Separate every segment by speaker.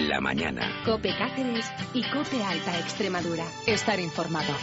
Speaker 1: en la mañana.
Speaker 2: COPE Cáceres y COPE Alta Extremadura. Estar informado.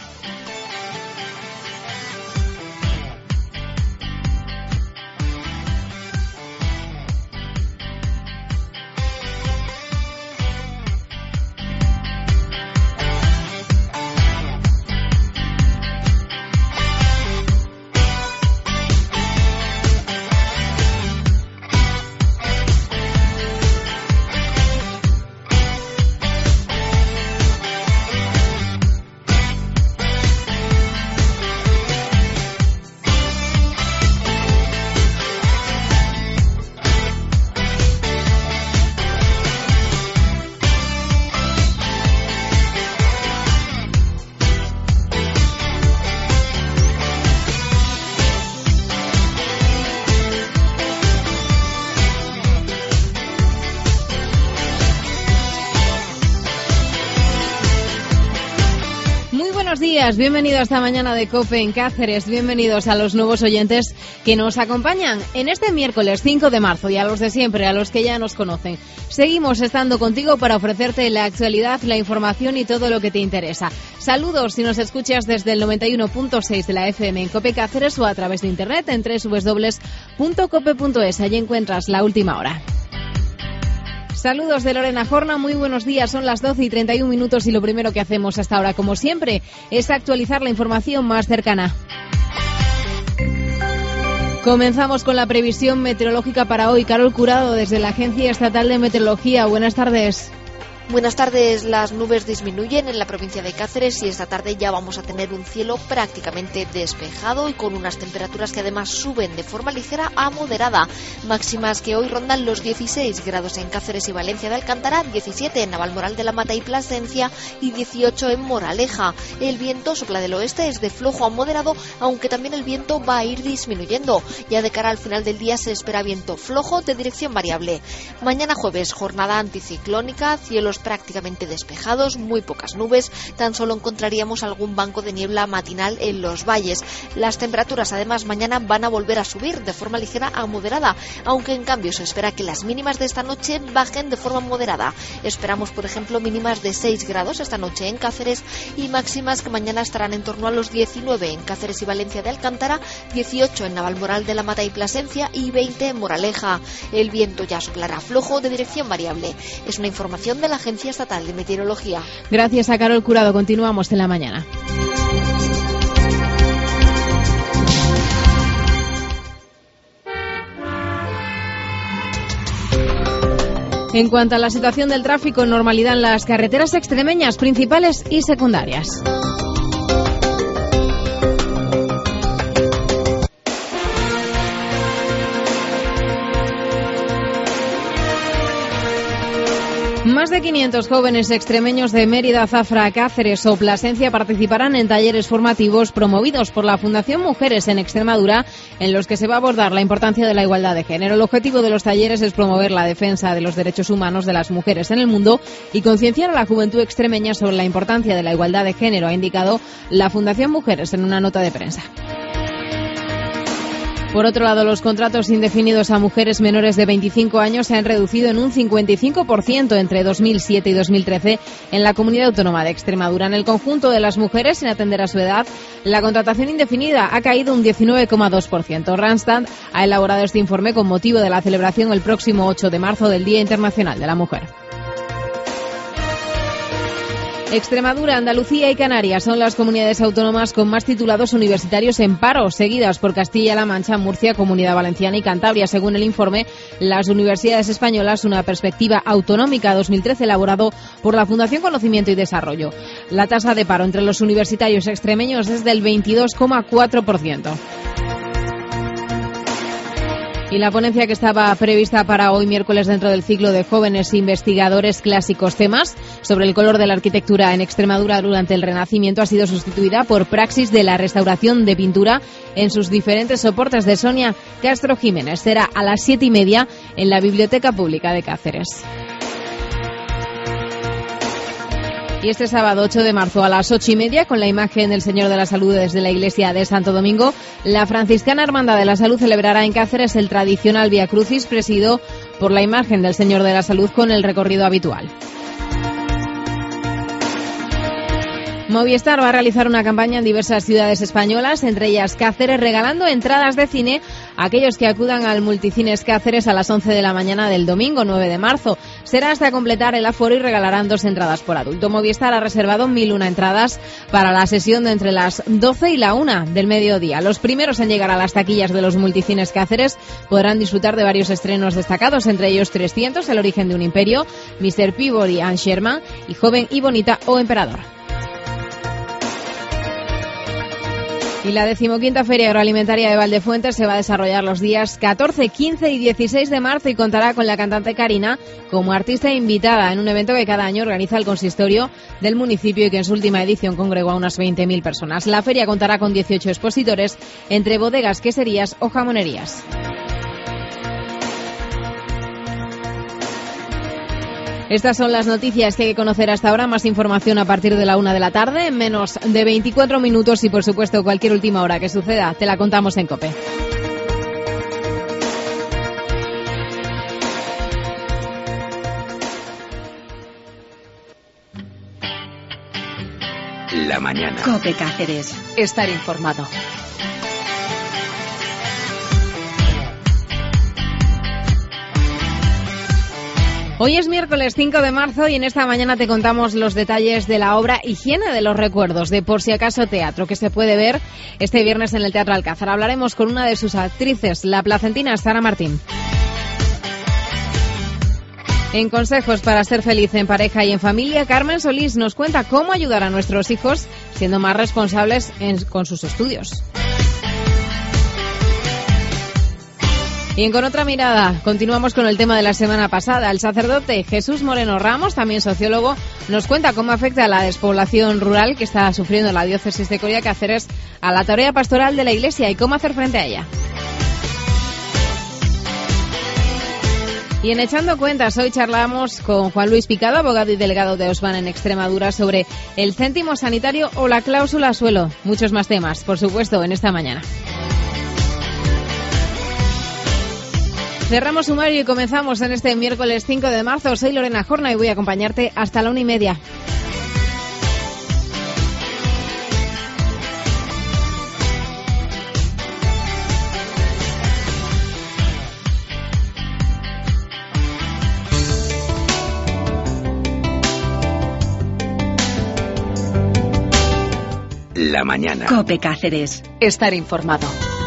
Speaker 3: Bienvenidos a esta mañana de COPE en Cáceres, bienvenidos a los nuevos oyentes que nos acompañan en este miércoles 5 de marzo y a los de siempre, a los que ya nos conocen. Seguimos estando contigo para ofrecerte la actualidad, la información y todo lo que te interesa. Saludos si nos escuchas desde el 91.6 de la FM en COPE Cáceres o a través de internet en www.cope.es. Allí encuentras la última hora. Saludos de Lorena Jorna, muy buenos días, son las 12:31 y lo primero que hacemos hasta ahora, como siempre, es actualizar la información más cercana. Comenzamos con la previsión meteorológica para hoy. Carol Curado, desde la Agencia Estatal de Meteorología, buenas tardes.
Speaker 4: Buenas tardes. Las nubes disminuyen en la provincia de Cáceres y esta tarde ya vamos a tener un cielo prácticamente despejado y con unas temperaturas que además suben de forma ligera a moderada. Máximas que hoy rondan los 16 grados en Cáceres y Valencia de Alcántara, 17 en Navalmoral de la Mata y Plasencia y 18 en Moraleja. El viento sopla del oeste, es de flojo a moderado, aunque también el viento va a ir disminuyendo. Ya de cara al final del día se espera viento flojo de dirección variable. Mañana jueves, jornada anticiclónica, cielos prácticamente despejados, muy pocas nubes, tan solo encontraríamos algún banco de niebla matinal en los valles. Las temperaturas además mañana van a volver a subir de forma ligera a moderada, aunque en cambio se espera que las mínimas de esta noche bajen de forma moderada. Esperamos, por ejemplo, mínimas de 6 grados esta noche en Cáceres y máximas que mañana estarán en torno a los 19 en Cáceres y Valencia de Alcántara, 18 en Navalmoral de la Mata y Plasencia y 20 en Moraleja. El viento ya soplará flojo de dirección variable. Es una información de la Agencia Estatal de Meteorología.
Speaker 3: Gracias a Carol Curado. Continuamos en la mañana. En cuanto a la situación del tráfico, normalidad en las carreteras extremeñas principales y secundarias. Más de 500 jóvenes extremeños de Mérida, Zafra, Cáceres o Plasencia participarán en talleres formativos promovidos por la Fundación Mujeres en Extremadura, en los que se va a abordar la importancia de la igualdad de género. El objetivo de los talleres es promover la defensa de los derechos humanos de las mujeres en el mundo y concienciar a la juventud extremeña sobre la importancia de la igualdad de género, ha indicado la Fundación Mujeres en una nota de prensa. Por otro lado, los contratos indefinidos a mujeres menores de 25 años se han reducido en un 55% entre 2007 y 2013 en la Comunidad Autónoma de Extremadura. En el conjunto de las mujeres, sin atender a su edad, la contratación indefinida ha caído un 19,2%. Randstad ha elaborado este informe con motivo de la celebración el próximo 8 de marzo del Día Internacional de la Mujer. Extremadura, Andalucía y Canarias son las comunidades autónomas con más titulados universitarios en paro, seguidas por Castilla-La Mancha, Murcia, Comunidad Valenciana y Cantabria. Según el informe, las universidades españolas, una perspectiva autonómica 2013 elaborado por la Fundación Conocimiento y Desarrollo. La tasa de paro entre los universitarios extremeños es del 22,4%. Y la ponencia que estaba prevista para hoy miércoles dentro del ciclo de jóvenes investigadores clásicos temas sobre el color de la arquitectura en Extremadura durante el Renacimiento ha sido sustituida por praxis de la restauración de pintura en sus diferentes soportes de Sonia Castro Jiménez. Será a las 7:30 en la Biblioteca Pública de Cáceres. Y este sábado 8 de marzo a las 8:30, con la imagen del Señor de la Salud desde la Iglesia de Santo Domingo, la Franciscana Hermandad de la Salud celebrará en Cáceres el tradicional Vía Crucis presidido por la imagen del Señor de la Salud con el recorrido habitual. Movistar va a realizar una campaña en diversas ciudades españolas, entre ellas Cáceres, regalando entradas de cine a aquellos que acudan al Multicines Cáceres a las 11 de la mañana del domingo 9 de marzo. Será hasta completar el aforo y regalarán 2 entradas por adulto. Movistar ha reservado 1.001 entradas para la sesión de entre las 12 y la 1 del mediodía. Los primeros en llegar a las taquillas de los Multicines Cáceres podrán disfrutar de varios estrenos destacados, entre ellos 300, El origen de un imperio, Mr. Peabody and Sherman y Joven y bonita o Emperador. Y la 15ª Feria Agroalimentaria de Valdefuentes se va a desarrollar los días 14, 15 y 16 de marzo y contará con la cantante Karina como artista invitada en un evento que cada año organiza el consistorio del municipio y que en su última edición congregó a unas 20.000 personas. La feria contará con 18 expositores entre bodegas, queserías o jamonerías. Estas son las noticias que hay que conocer hasta ahora. Más información a partir de la 1 de la tarde, en menos de 24 minutos y, por supuesto, cualquier última hora que suceda, te la contamos en COPE.
Speaker 1: La mañana.
Speaker 2: COPE Cáceres. Estar informado.
Speaker 3: Hoy es miércoles 5 de marzo y en esta mañana te contamos los detalles de la obra Higiene de los Recuerdos, de Por si acaso Teatro, que se puede ver este viernes en el Teatro Alcázar. Hablaremos con una de sus actrices, la placentina Sara Martín. En Consejos para ser feliz en pareja y en familia, Carmen Solís nos cuenta cómo ayudar a nuestros hijos siendo más responsables con sus estudios. Y en Con otra mirada, continuamos con el tema de la semana pasada. El sacerdote Jesús Moreno Ramos, también sociólogo, nos cuenta cómo afecta la despoblación rural que está sufriendo la diócesis de Coria Cáceres a la tarea pastoral de la Iglesia y cómo hacer frente a ella. Y en Echando Cuentas, hoy charlamos con Juan Luis Picado, abogado y delegado de Osban en Extremadura, sobre el céntimo sanitario o la cláusula suelo. Muchos más temas, por supuesto, en esta mañana. Cerramos sumario y comenzamos en este miércoles 5 de marzo. Soy Lorena Jorna y voy a acompañarte hasta la 1:30.
Speaker 1: La mañana.
Speaker 2: COPE Cáceres. Estar informado.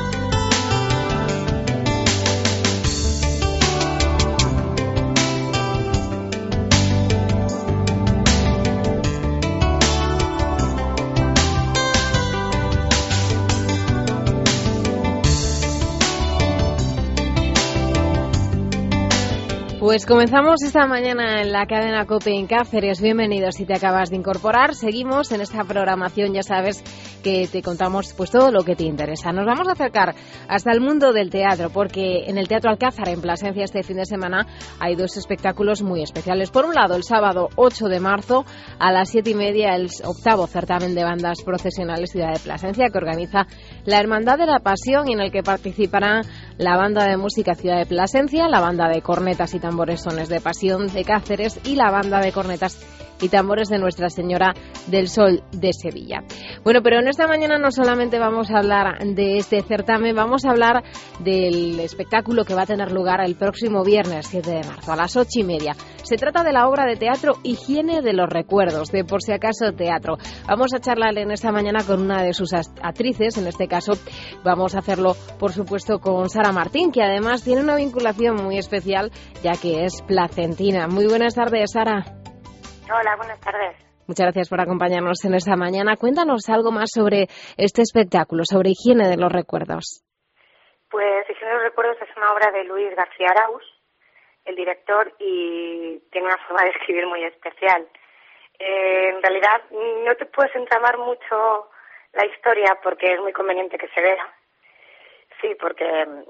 Speaker 3: Pues comenzamos esta mañana en la cadena COPE en Cáceres. Bienvenidos si te acabas de incorporar. Seguimos en esta programación, ya sabes que te contamos pues todo lo que te interesa. Nos vamos a acercar hasta el mundo del teatro, porque en el Teatro Alcázar, en Plasencia, este fin de semana hay 2 espectáculos muy especiales. Por un lado, el sábado 8 de marzo a las 7:30, el 8º certamen de bandas procesionales Ciudad de Plasencia, que organiza la Hermandad de la Pasión y en el que participarán la banda de música Ciudad de Plasencia, la banda de cornetas y tambores Sones de Pasión de Cáceres y la banda de cornetas y tambores de Nuestra Señora del Sol de Sevilla. Bueno, pero en esta mañana no solamente vamos a hablar de este certamen, vamos a hablar del espectáculo que va a tener lugar el próximo viernes 7 de marzo a las 8:30. Se trata de la obra de teatro Higiene de los Recuerdos, de Por si acaso Teatro. Vamos a charlar en esta mañana con una de sus actrices, en este caso vamos a hacerlo, por supuesto, con Sara Martín, que además tiene una vinculación muy especial, ya que es placentina. Muy buenas tardes, Sara.
Speaker 5: Hola, buenas tardes.
Speaker 3: Muchas gracias por acompañarnos en esta mañana. Cuéntanos algo más sobre este espectáculo, sobre Higiene de los Recuerdos.
Speaker 5: Pues Higiene de los Recuerdos es una obra de Luis García Araúz, el director, y tiene una forma de escribir muy especial. En realidad no te puedes entramar mucho la historia porque es muy conveniente que se vea. Sí, porque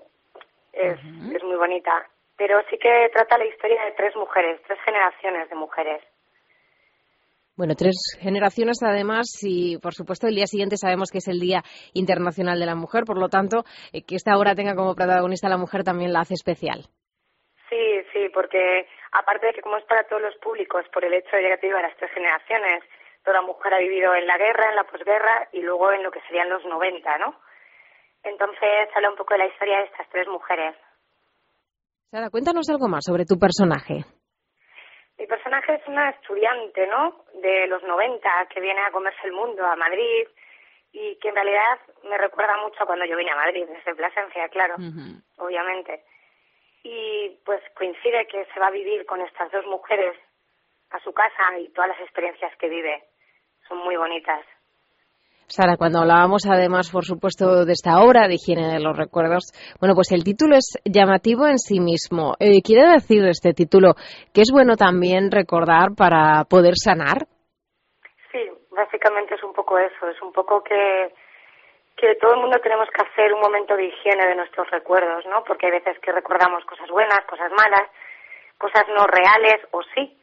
Speaker 5: es muy bonita. Pero sí que trata la historia de 3 mujeres, 3 generaciones de mujeres.
Speaker 3: Bueno, 3 generaciones además y, por supuesto, el día siguiente sabemos que es el Día Internacional de la Mujer, por lo tanto, que esta obra tenga como protagonista a la mujer también la hace especial.
Speaker 5: Sí, porque aparte de que como es para todos los públicos, por el hecho de que te digo, las 3 generaciones, toda mujer ha vivido en la guerra, en la posguerra y luego en lo que serían los 90, ¿no? Entonces habla un poco de la historia de estas 3 mujeres.
Speaker 3: Sara, cuéntanos algo más sobre tu personaje.
Speaker 5: Mi personaje es una estudiante, ¿no?, de los 90, que viene a comerse el mundo a Madrid y que en realidad me recuerda mucho a cuando yo vine a Madrid, desde Plasencia, claro, obviamente. Y pues coincide que se va a vivir con estas 2 mujeres a su casa y todas las experiencias que vive son muy bonitas.
Speaker 3: Sara, cuando hablábamos además, por supuesto, de esta obra de higiene de los recuerdos, bueno, pues el título es llamativo en sí mismo. ¿Quiere decir este título que es bueno también recordar para poder sanar?
Speaker 5: Sí, básicamente es un poco eso, es un poco que todo el mundo tenemos que hacer un momento de higiene de nuestros recuerdos, ¿no? Porque hay veces que recordamos cosas buenas, cosas malas, cosas no reales o sí,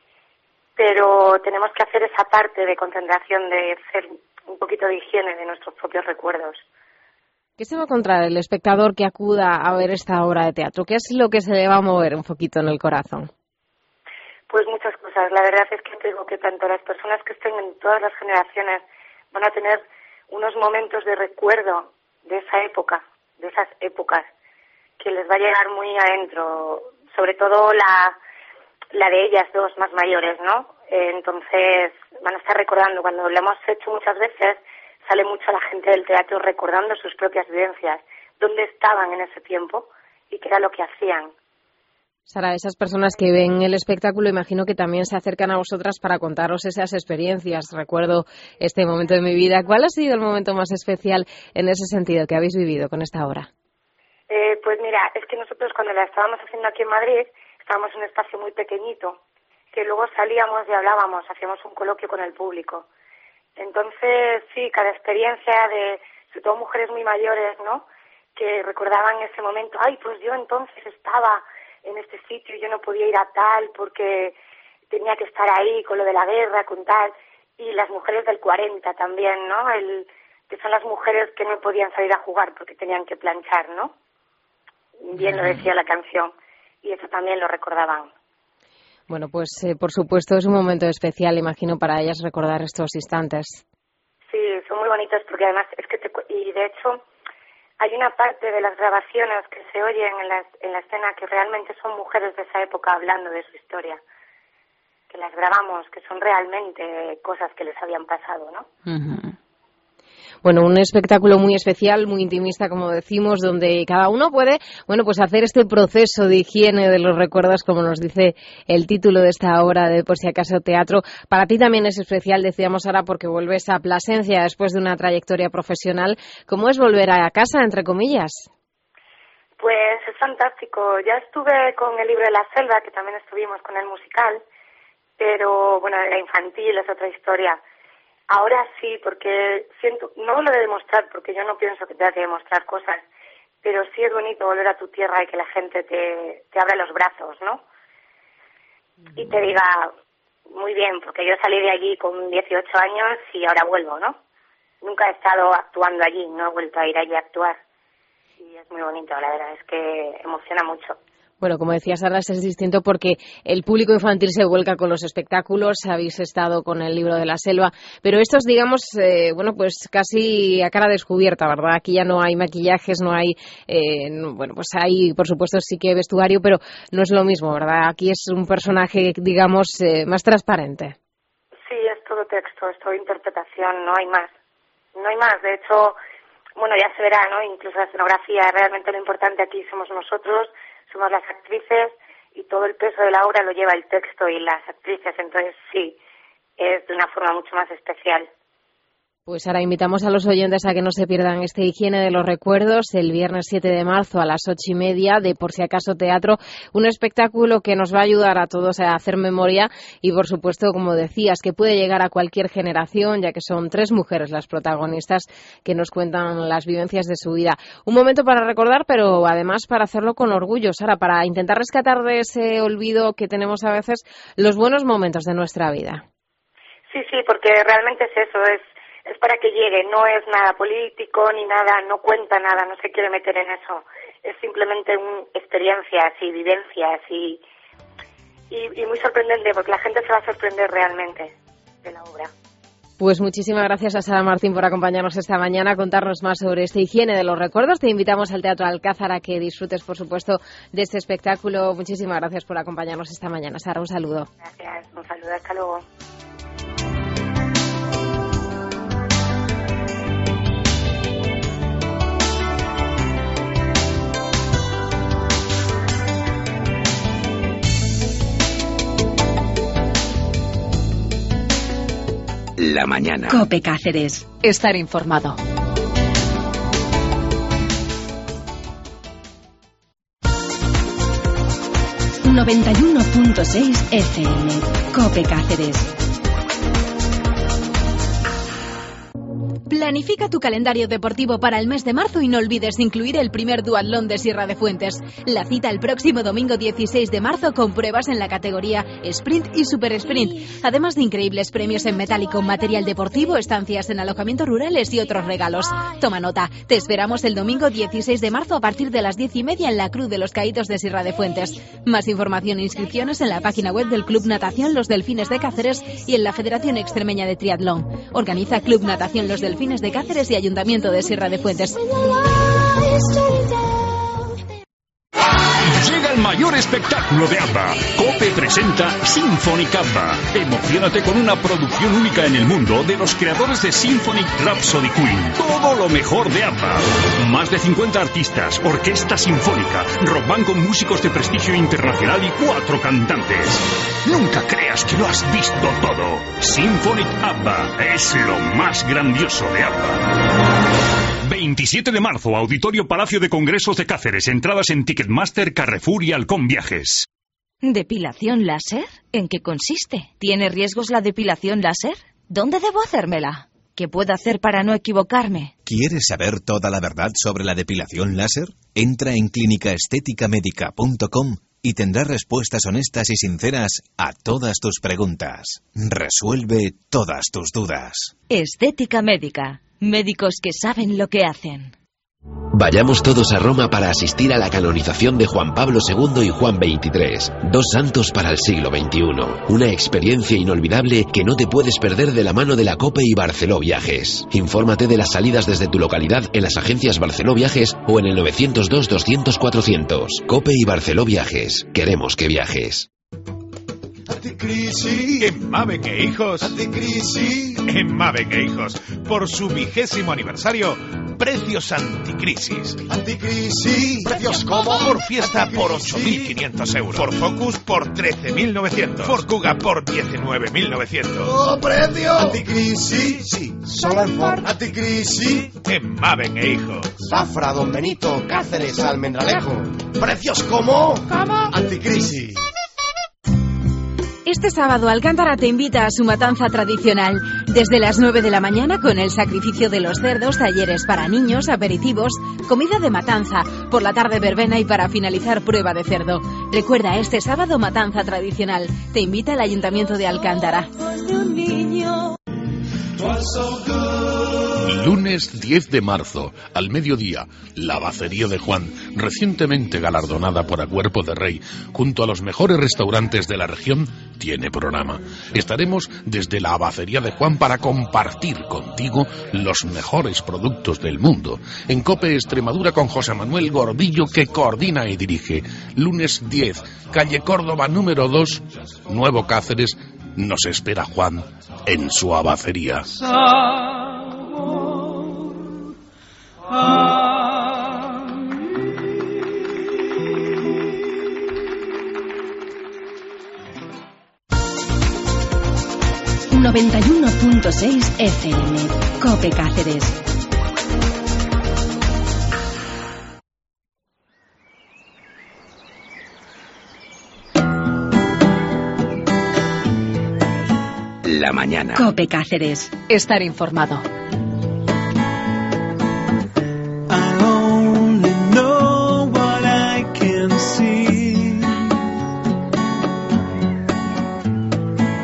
Speaker 5: pero tenemos que hacer esa parte de concentración, de hacer un poquito de higiene de nuestros propios recuerdos.
Speaker 3: ¿Qué se va a encontrar el espectador que acuda a ver esta obra de teatro? ¿Qué es lo que se le va a mover un poquito en el corazón?
Speaker 5: Pues muchas cosas. La verdad es que te digo que tanto las personas que estén en todas las generaciones van a tener unos momentos de recuerdo de esa época, de esas épocas, que les va a llegar muy adentro, sobre todo la de ellas 2 más mayores, ¿no? Entonces van a estar recordando, cuando lo hemos hecho muchas veces, sale mucho la gente del teatro recordando sus propias vivencias, dónde estaban en ese tiempo y qué era lo que hacían.
Speaker 3: Sara, esas personas que ven el espectáculo, imagino que también se acercan a vosotras para contaros esas experiencias. Recuerdo este momento de mi vida. ¿Cuál ha sido el momento más especial en ese sentido que habéis vivido con esta obra?
Speaker 5: Pues mira, es que nosotros cuando la estábamos haciendo aquí en Madrid, estábamos en un espacio muy pequeñito, que luego salíamos y hablábamos, hacíamos un coloquio con el público. Entonces, sí, cada experiencia de, sobre todo mujeres muy mayores, ¿no?, que recordaban ese momento, ay, pues yo entonces estaba en este sitio y yo no podía ir a tal porque tenía que estar ahí con lo de la guerra, con tal. Y las mujeres del 40 también, ¿no?, que son las mujeres que no podían salir a jugar porque tenían que planchar, ¿no? Bien lo decía la canción. Y eso también lo recordaban.
Speaker 3: Bueno, pues por supuesto es un momento especial, imagino, para ellas recordar estos instantes.
Speaker 5: Sí, son muy bonitos porque además es que y de hecho hay una parte de las grabaciones que se oyen en la escena que realmente son mujeres de esa época hablando de su historia, que las grabamos, que son realmente cosas que les habían pasado, ¿no?
Speaker 3: Uh-huh. Bueno, un espectáculo muy especial, muy intimista, como decimos, donde cada uno puede, bueno, pues hacer este proceso de higiene de los recuerdos, como nos dice el título de esta obra de Por si acaso teatro. Para ti también es especial, decíamos ahora, porque vuelves a Plasencia después de una trayectoria profesional. ¿Cómo es volver a casa, entre comillas?
Speaker 5: Pues es fantástico. Ya estuve con el libro de la selva, que también estuvimos con el musical, pero bueno, la infantil es otra historia. Ahora sí, porque siento, no lo de demostrar, porque yo no pienso que tenga que demostrar cosas, pero sí es bonito volver a tu tierra y que la gente te abra los brazos, ¿no? Y te diga, muy bien, porque yo salí de allí con 18 años y ahora vuelvo, ¿no? Nunca he estado actuando allí, no he vuelto a ir allí a actuar. Y es muy bonito, la verdad, es que emociona mucho.
Speaker 3: Bueno, como decías, Sara, es distinto porque el público infantil se vuelca con los espectáculos, habéis estado con el libro de la selva, pero estos, digamos, bueno, pues casi a cara descubierta, ¿verdad? Aquí ya no hay maquillajes, no hay, bueno, pues hay, por supuesto, sí que vestuario, pero no es lo mismo, ¿verdad? Aquí es un personaje, digamos, más transparente.
Speaker 5: Sí, es todo texto, es todo interpretación, no hay más. No hay más, de hecho, bueno, ya se verá, ¿no? Incluso la escenografía, realmente lo importante aquí somos nosotros, somos las actrices y todo el peso de la obra lo lleva el texto y las actrices, entonces sí, es de una forma mucho más especial.
Speaker 3: Pues ahora invitamos a los oyentes a que no se pierdan este Higiene de los Recuerdos el viernes 7 de marzo a las 8:30 de Por si acaso teatro, un espectáculo que nos va a ayudar a todos a hacer memoria y por supuesto, como decías, que puede llegar a cualquier generación, ya que son 3 mujeres las protagonistas que nos cuentan las vivencias de su vida. Un momento para recordar, pero además para hacerlo con orgullo, Sara, para intentar rescatar de ese olvido que tenemos a veces los buenos momentos de nuestra vida.
Speaker 5: Sí, porque realmente es eso, es para que llegue, no es nada político ni nada, no cuenta nada, no se quiere meter en eso. es simplemente experiencias y vivencias y muy sorprendente, porque la gente se va a sorprender realmente de la obra.
Speaker 3: Pues muchísimas gracias a Sara Martín por acompañarnos esta mañana, a contarnos más sobre esta higiene de los recuerdos. Te invitamos al Teatro Alcázar a que disfrutes, por supuesto, de este espectáculo. Muchísimas gracias por acompañarnos esta mañana. Sara, un saludo.
Speaker 5: Gracias, un saludo, hasta luego.
Speaker 1: La mañana.
Speaker 2: COPE Cáceres. Estar informado. ...91.6 FM. COPE Cáceres. Planifica tu calendario deportivo para el mes de marzo y no olvides incluir el primer duatlón de Sierra de Fuentes. La cita el próximo domingo 16 de marzo con pruebas en la categoría Sprint y Super Sprint. Además de increíbles premios en metálico, material deportivo, estancias en alojamientos rurales y otros regalos. Toma nota, te esperamos el domingo 16 de marzo a partir de las 10:30 en la Cruz de los Caídos de Sierra de Fuentes. Más información e inscripciones en la página web del Club Natación Los Delfines de Cáceres y en la Federación Extremeña de Triatlón. Organiza Club Natación Los Delfines de Cáceres y Ayuntamiento de Sierra de Fuentes.
Speaker 6: Llega el mayor espectáculo de ABBA. COPE presenta Symphonic ABBA. Emociónate con una producción única en el mundo de los creadores de Symphonic Rhapsody Queen. Todo lo mejor de ABBA. Más de 50 artistas, orquesta sinfónica, rock band con músicos de prestigio internacional y 4 cantantes. Nunca creas que lo has visto todo. Symphonic ABBA es lo más grandioso de ABBA. 27 de marzo, Auditorio Palacio de Congresos de Cáceres. Entradas en Ticketmaster, Carrefour y Halcón Viajes.
Speaker 7: ¿Depilación láser? ¿En qué consiste? ¿Tiene riesgos la depilación láser? ¿Dónde debo hacérmela? ¿Qué puedo hacer para no equivocarme?
Speaker 8: ¿Quieres saber toda la verdad sobre la depilación láser? Entra en clínicaestéticamedica.com y tendrás respuestas honestas y sinceras a todas tus preguntas. Resuelve todas tus dudas.
Speaker 7: Estética Médica. Médicos que saben lo que hacen.
Speaker 1: Vayamos todos a Roma para asistir a la canonización de Juan Pablo II y Juan XXIII, 2 santos para el siglo XXI. Una experiencia inolvidable que no te puedes perder de la mano de la COPE y Barceló Viajes. Infórmate de las salidas desde tu localidad en las agencias Barceló Viajes o en el 902-200-400. COPE y Barceló Viajes. Queremos que viajes.
Speaker 9: Anticrisis en Maven e Hijos. Anticrisis en Maven e Hijos. Por su 20º aniversario, precios anticrisis. Anticrisis. ¿Precios cómo? Por Fiesta anticrisis. Por 8.500 euros. Por Focus por 13.900. Por Kuga por 19.900. ¡Oh, precio! Anticrisis. Sí, solo en Ford. Anticrisis en Maven e Hijos. Zafra, Don Benito, Cáceres, Almendralejo. ¿Precios cómo? ¿Cómo? Anticrisis.
Speaker 2: Este sábado Alcántara te invita a su matanza tradicional. Desde las 9 de la mañana con el sacrificio de los cerdos, talleres para niños, aperitivos, comida de matanza, por la tarde verbena y para finalizar prueba de cerdo. Recuerda, este sábado matanza tradicional. Te invita el Ayuntamiento de Alcántara.
Speaker 10: Lunes 10 de marzo, al mediodía, la Bacería de Juan, recientemente galardonada por A Cuerpo de Rey, junto a los mejores restaurantes de la región, tiene programa. Estaremos desde la Bacería de Juan para compartir contigo los mejores productos del mundo. En COPE Extremadura con José Manuel Gordillo, que coordina y dirige. Lunes 10, calle Córdoba número 2, Nuevo Cáceres. Nos espera Juan en su abacería.
Speaker 2: 91.6 FM. COPE Cáceres.
Speaker 1: La mañana.
Speaker 2: COPE Cáceres. Estar informado.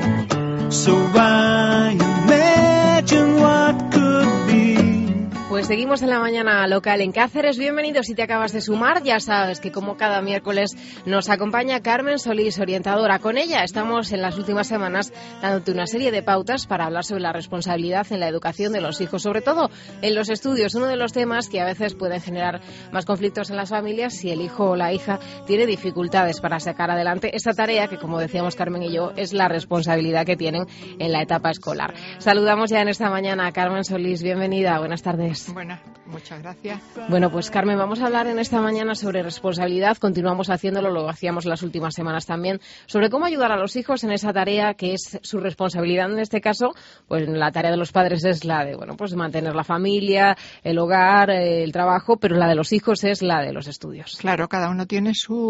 Speaker 3: Pues Seguimos en la mañana local en Cáceres. Bienvenido si te acabas de sumar. Ya sabes que como cada miércoles nos acompaña Carmen Solís, orientadora. Con ella estamos en las últimas semanas dándote una serie de pautas para hablar sobre la responsabilidad en la educación de los hijos, sobre todo en los estudios. Uno de los temas que a veces pueden generar más conflictos en las familias si el hijo o la hija tiene dificultades para sacar adelante esta tarea que, como decíamos Carmen y yo, es la responsabilidad que tienen en la etapa escolar. Saludamos ya en esta mañana a Carmen Solís. Bienvenida. Buenas tardes.
Speaker 11: Buenas, muchas gracias.
Speaker 3: Bueno, pues Carmen, vamos a hablar en esta mañana sobre responsabilidad. Continuamos haciéndolo, lo hacíamos las últimas semanas también, sobre cómo ayudar a los hijos en esa tarea que es su responsabilidad. En este caso, pues la tarea de los padres es la de, bueno, pues mantener la familia, el hogar, el trabajo, pero la de los hijos es la de los estudios.
Speaker 11: Claro, cada uno tiene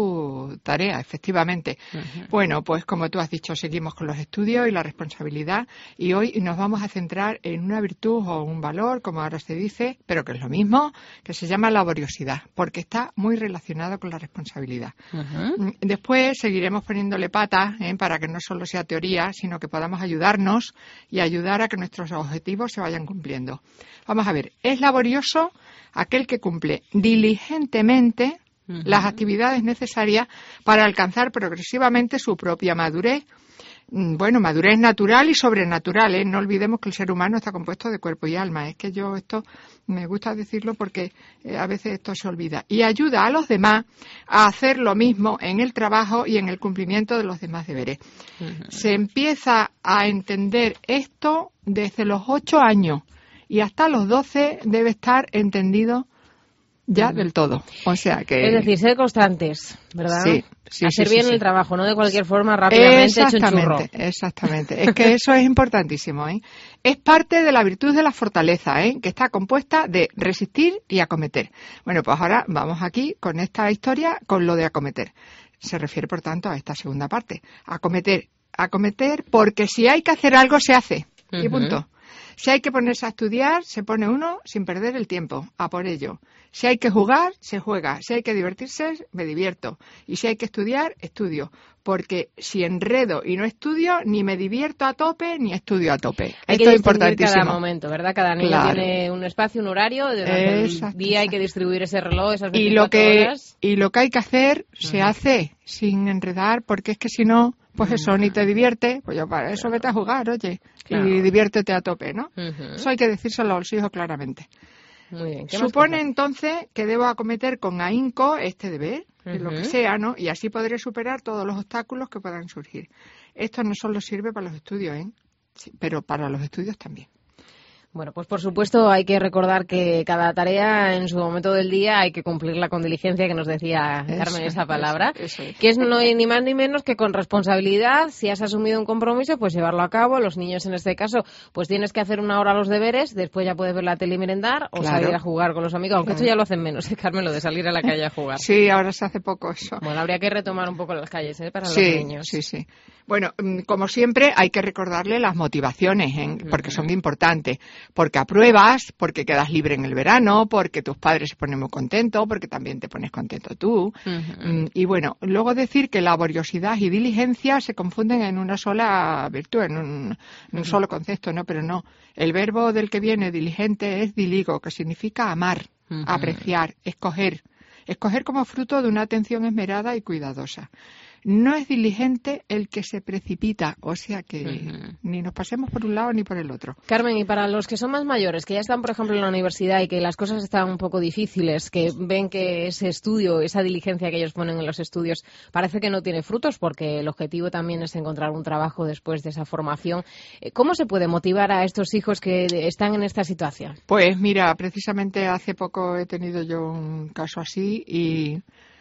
Speaker 11: su tarea, efectivamente. Bueno, pues como tú has dicho, seguimos con los estudios y la responsabilidad, y hoy nos vamos a centrar en una virtud o un valor, como ahora se dice, pero que es lo mismo, que se llama laboriosidad, porque está muy relacionado con la responsabilidad. Después seguiremos poniéndole patas para que no solo sea teoría, sino que podamos ayudarnos y ayudar a que nuestros objetivos se vayan cumpliendo. Vamos a ver, es laborioso aquel que cumple diligentemente las actividades necesarias para alcanzar progresivamente su propia madurez. Bueno, madurez natural y sobrenatural, No olvidemos que el ser humano está compuesto de cuerpo y alma. Es que yo esto me gusta decirlo porque a veces esto se olvida. Y ayuda a los demás a hacer lo mismo en el trabajo y en el cumplimiento de los demás deberes. Se empieza a entender esto desde los 8 años y hasta los 12 debe estar entendido ya del todo. O sea que...
Speaker 3: Es decir, ser constantes, ¿verdad?
Speaker 11: Sí,
Speaker 3: hacer bien el trabajo, no de cualquier forma rápidamente hecho un churro.
Speaker 11: Exactamente. Es que eso es importantísimo, Es parte de la virtud de la fortaleza, que está compuesta de resistir y acometer. Bueno, pues ahora vamos aquí con esta historia, con lo de acometer. Se refiere, por tanto, a esta segunda parte. Acometer, porque si hay que hacer algo, se hace. Y punto. Si hay que ponerse a estudiar, se pone uno sin perder el tiempo, a por ello. Si hay que jugar, se juega. Si hay que divertirse, me divierto. Y si hay que estudiar, estudio. Porque si enredo y no estudio, ni me divierto a tope, ni estudio a tope.
Speaker 3: Hay
Speaker 11: Esto
Speaker 3: que
Speaker 11: es importantísimo.
Speaker 3: Cada momento, ¿verdad? Cada niño tiene un espacio, un horario. Durante el día hay que distribuir ese reloj, esas 24 horas.
Speaker 11: Y lo que hay que hacer, se hace sin enredar, porque es que si no... Pues eso, ni te divierte, pues yo para eso vete a jugar, oye, y diviértete a tope, ¿no? Eso hay que decírselo a los hijos claramente.
Speaker 3: Muy bien.
Speaker 11: Supone entonces que debo acometer con ahínco este deber, de lo que sea, ¿no? Y así podré superar todos los obstáculos que puedan surgir. Esto no solo sirve para los estudios, sí, pero para los estudios también.
Speaker 3: Bueno, pues por supuesto hay que recordar que cada tarea en su momento del día hay que cumplirla con diligencia, que nos decía Carmen esa palabra,
Speaker 11: eso es.
Speaker 3: Que es no ni más ni menos que con responsabilidad. Si has asumido un compromiso, pues llevarlo a cabo. Los niños en este caso, pues tienes que hacer 1 hora los deberes, después ya puedes ver la tele y merendar o salir a jugar con los amigos, aunque esto ya lo hacen menos, Carmen, lo de salir a la calle a jugar.
Speaker 11: Sí, ahora se hace poco eso.
Speaker 3: Bueno, habría que retomar un poco las calles para los niños.
Speaker 11: Sí. Bueno, como siempre hay que recordarle las motivaciones, porque son importantes, porque apruebas, porque quedas libre en el verano, porque tus padres se ponen muy contentos, porque también te pones contento tú. Y bueno, luego decir que laboriosidad y diligencia se confunden en una sola virtud, en un solo concepto, ¿no? Pero no, el verbo del que viene diligente es diligo, que significa amar, apreciar, escoger como fruto de una atención esmerada y cuidadosa. No es diligente el que se precipita, o sea que ni nos pasemos por un lado ni por el otro.
Speaker 3: Carmen, y para los que son más mayores, que ya están, por ejemplo, en la universidad y que las cosas están un poco difíciles, que ven que ese estudio, esa diligencia que ellos ponen en los estudios, parece que no tiene frutos porque el objetivo también es encontrar un trabajo después de esa formación. ¿Cómo se puede motivar a estos hijos que están en esta situación?
Speaker 11: Pues mira, precisamente hace poco he tenido yo un caso así y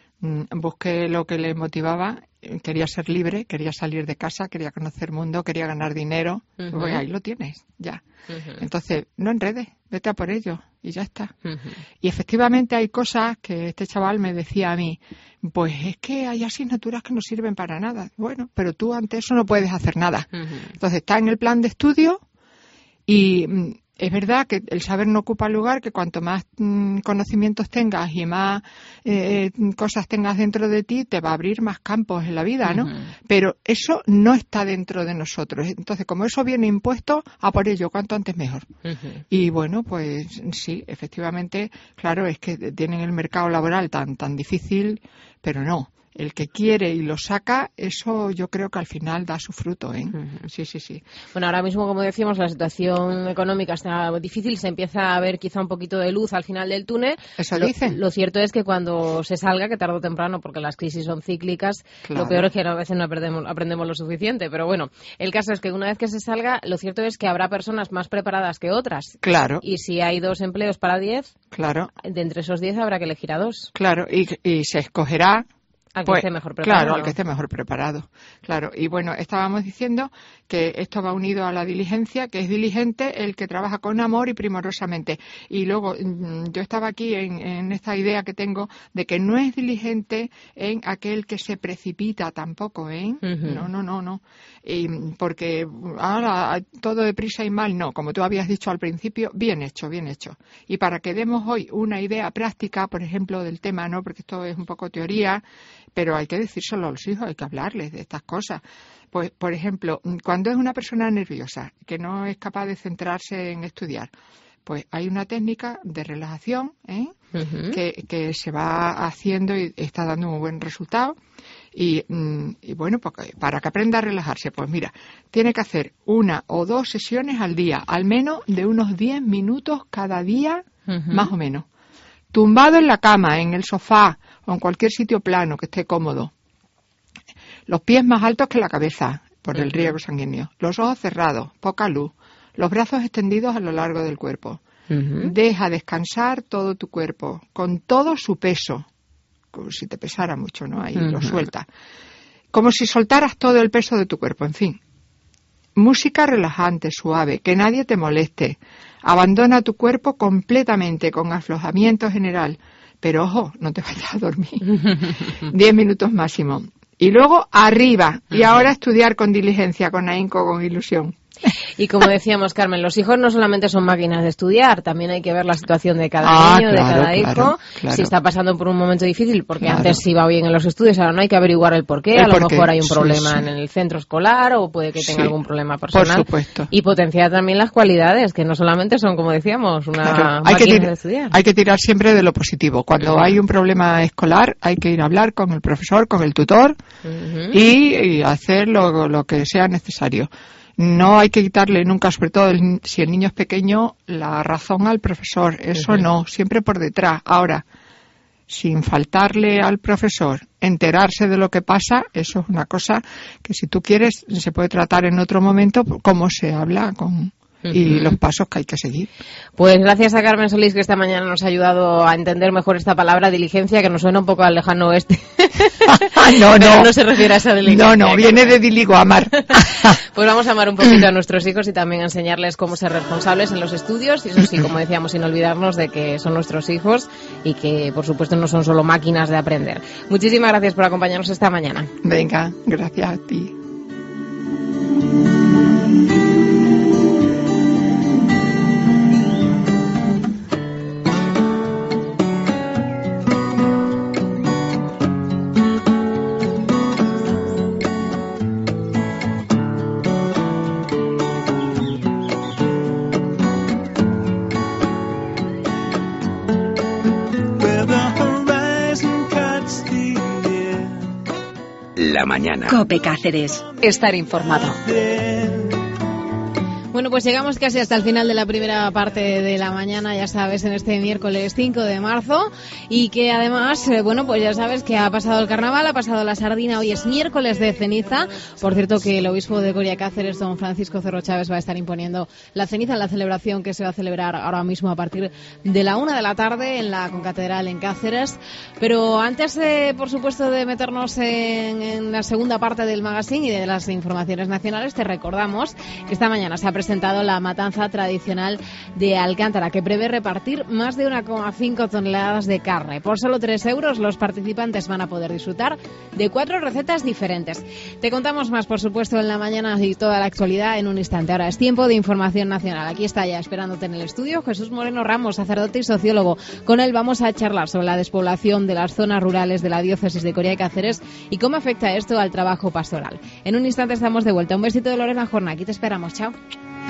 Speaker 11: busqué lo que les motivaba. Quería ser libre, quería salir de casa, quería conocer el mundo, quería ganar dinero. Pues ahí lo tienes, ya. Entonces, no enredes, vete a por ello y ya está. Y efectivamente hay cosas que este chaval me decía a mí, pues es que hay asignaturas que no sirven para nada. Bueno, pero tú ante eso no puedes hacer nada. Entonces, está en el plan de estudio y Es verdad que el saber no ocupa lugar, que cuanto más conocimientos tengas y más cosas tengas dentro de ti, te va a abrir más campos en la vida, ¿no? Pero eso no está dentro de nosotros. Entonces, como eso viene impuesto, a por ello, cuanto antes mejor. Y bueno, pues sí, efectivamente, claro, es que tienen el mercado laboral tan difícil, pero no. El que quiere y lo saca, eso yo creo que al final da su fruto, ¿eh? Sí.
Speaker 3: Bueno, ahora mismo, como decíamos, la situación económica está difícil, se empieza a ver quizá un poquito de luz al final del túnel.
Speaker 11: Eso dicen.
Speaker 3: Lo cierto es que cuando se salga, que tarde o temprano, porque las crisis son cíclicas,
Speaker 11: claro.
Speaker 3: Lo peor es que a veces no aprendemos lo suficiente. Pero bueno, el caso es que una vez que se salga, lo cierto es que habrá personas más preparadas que otras.
Speaker 11: Claro.
Speaker 3: Y si hay 2 empleos para 10,
Speaker 11: claro.
Speaker 3: De entre esos 10 habrá que elegir a 2.
Speaker 11: Claro, y se escogerá
Speaker 3: al que esté mejor preparado.
Speaker 11: Claro, al que esté mejor preparado. Claro, y bueno, estábamos diciendo que esto va unido a la diligencia, que es diligente el que trabaja con amor y primorosamente. Y luego, yo estaba aquí en esta idea que tengo de que no es diligente en aquel que se precipita tampoco, ¿eh? No. Porque ahora todo deprisa y mal, no. Como tú habías dicho al principio, bien hecho. Y para que demos hoy una idea práctica, por ejemplo, del tema, ¿no? Porque esto es un poco teoría, pero hay que decírselo a los hijos, hay que hablarles de estas cosas. Pues, por ejemplo, cuando es una persona nerviosa, que no es capaz de centrarse en estudiar, pues hay una técnica de relajación, que se va haciendo y está dando un buen resultado. Y bueno, pues para que aprenda a relajarse, pues mira, tiene que hacer 1 o 2 sesiones al día, al menos de unos 10 minutos cada día, más o menos. Tumbado en la cama, en el sofá o en cualquier sitio plano que esté cómodo. Los pies más altos que la cabeza por el riego sanguíneo. Los ojos cerrados, poca luz. Los brazos extendidos a lo largo del cuerpo. Deja descansar todo tu cuerpo con todo su peso. Como si te pesara mucho, ¿no? Ahí lo suelta. Como si soltaras todo el peso de tu cuerpo, en fin. Música relajante, suave, que nadie te moleste. Abandona tu cuerpo completamente con aflojamiento general. Pero ojo, no te vayas a dormir. 10 minutos máximo. Y luego arriba. Y ahora estudiar con diligencia, con ahínco, con ilusión.
Speaker 3: Y como decíamos, Carmen, los hijos no solamente son máquinas de estudiar, también hay que ver la situación de cada niño, de cada hijo, si está pasando por un momento difícil, porque antes iba bien en los estudios, ahora no, hay que averiguar el porqué, a lo mejor hay un problema en el centro escolar o puede que tenga algún problema personal.
Speaker 11: Por supuesto.
Speaker 3: Y potenciar también las cualidades, que no solamente son, como decíamos, una máquina de estudiar.
Speaker 11: Hay que tirar siempre de lo positivo. Cuando hay un problema escolar, hay que ir a hablar con el profesor, con el tutor y hacer lo que sea necesario. No hay que quitarle nunca, sobre todo si el niño es pequeño, la razón al profesor. Eso no, siempre por detrás. Ahora, sin faltarle al profesor, enterarse de lo que pasa, eso es una cosa que si tú quieres se puede tratar en otro momento, cómo se habla y los pasos que hay que seguir.
Speaker 3: Pues gracias a Carmen Solís, que esta mañana nos ha ayudado a entender mejor esta palabra diligencia, que nos suena un poco al lejano oeste. No se refiere a esa diligencia.
Speaker 11: No, viene de diligo, amar.
Speaker 3: Pues vamos a amar un poquito a nuestros hijos y también a enseñarles cómo ser responsables en los estudios, y eso sí, como decíamos, sin olvidarnos de que son nuestros hijos y que, por supuesto, no son solo máquinas de aprender. Muchísimas gracias por acompañarnos esta mañana.
Speaker 11: Venga, gracias a ti.
Speaker 1: La mañana.
Speaker 12: COPE Cáceres. Estar informado.
Speaker 3: Bueno, pues llegamos casi hasta el final de la primera parte de la mañana, ya sabes, en este miércoles 5 de marzo, y que además, bueno, pues ya sabes que ha pasado el carnaval, ha pasado la sardina, hoy es miércoles de ceniza. Por cierto, que el obispo de Coria Cáceres, don Francisco Cerro Chávez, va a estar imponiendo la ceniza en la celebración que se va a celebrar ahora mismo a partir de la 1 de la tarde en la concatedral en Cáceres. Pero antes, por supuesto, de meternos en la segunda parte del magazine y de las informaciones nacionales, te recordamos que esta mañana se ha presentado presentado la matanza tradicional de Alcántara, que prevé repartir más de 1,5 toneladas de carne. Por solo 3 euros los participantes van a poder disfrutar de 4 recetas diferentes. Te contamos más, por supuesto, en la mañana y toda la actualidad en un instante. Ahora es tiempo de información nacional. Aquí está ya esperándote en el estudio Jesús Moreno Ramos, sacerdote y sociólogo. Con él vamos a charlar sobre la despoblación de las zonas rurales de la diócesis de Coria y Cáceres y cómo afecta esto al trabajo pastoral. En un instante estamos de vuelta. Un besito de Lorena Jorna. Aquí te esperamos. Chao.